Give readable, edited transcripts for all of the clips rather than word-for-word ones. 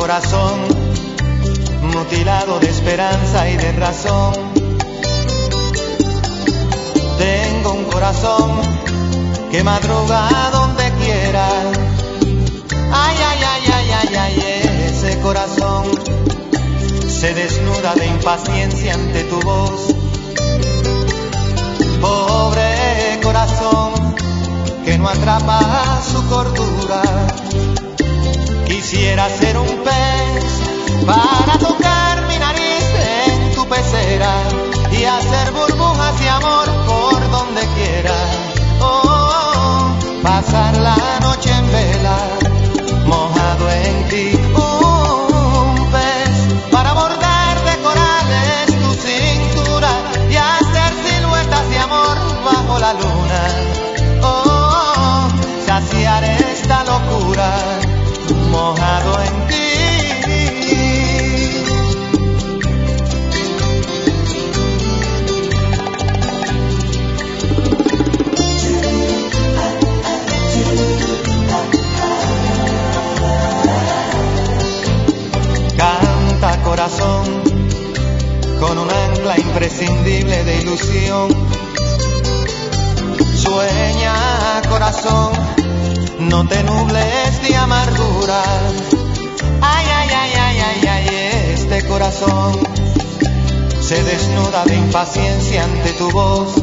corazón, mutilado de esperanza y de razón. Tengo un corazón que madruga donde quiera. Ay, ay, ay, ay, ay, ay, ese corazón se desnuda de impaciencia ante tu voz. Pobre corazón que no atrapa su cordura. Quisiera ser un pez para tocar mi nariz en tu pecera y hacer burbujas de amor por donde quiera. Oh, pasar la noche en vela, mojado en ti. Un pez para bordar de corales tu cintura y hacer siluetas de amor bajo la luna. Oh, saciar esta locura, mojado en ti. Canta corazón con un ancla imprescindible de ilusión. Sueña corazón, no te nubles de amargura. Ay, ay, ay, ay, ay, ay, este corazón se desnuda de impaciencia ante tu voz.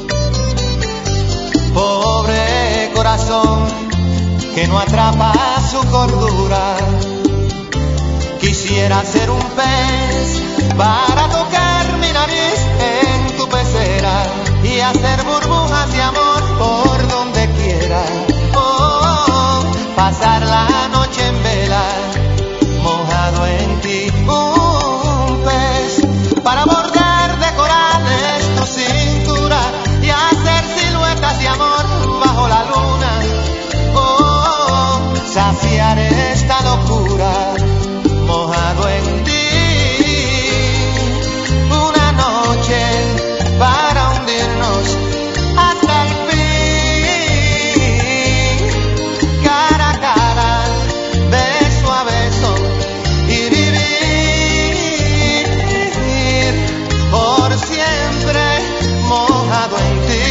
Pobre corazón que no atrapa su cordura. Quisiera ser un pez para tocar mi nariz en tu pecera y hacer burbujas de amor por donde quiera. Oh, pasar la noche en vela, mojado en ti. Un pez para bordar de corales tu cintura y hacer siluetas de amor bajo la luna. Oh, saciar esta locura, mojado en ti. Una noche para hundirnos hasta el fin, cara a cara, beso a beso y vivir por siempre mojado en ti.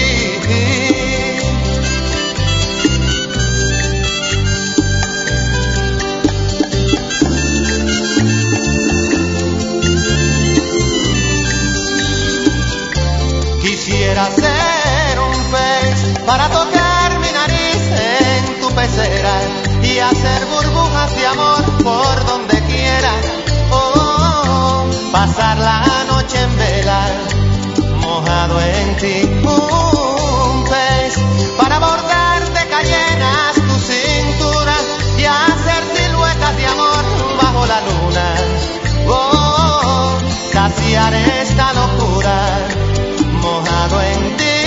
Quisiera ser un pez para tocar mi nariz en tu pecera y hacer burbujas de amor por donde quiera. Oh, pasar la noche en vela, mojado en ti. Un pez para bordar de cayenas tu cintura y hacer siluetas de amor bajo la luna. Oh, saciar esta locura, mojado en ti.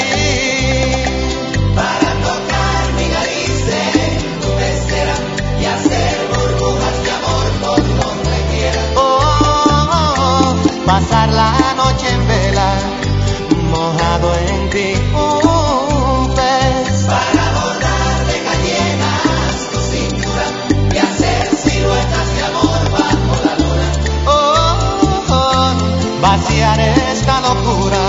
Para tocar mi nariz en tu pecera y hacer burbujas de amor por donde quiera. Oh, pasar la noche en vela, mojado en ti. Un pez para bordar de cayenas tu cintura y hacer siluetas de amor bajo la luna. Oh, vaciar esta locura,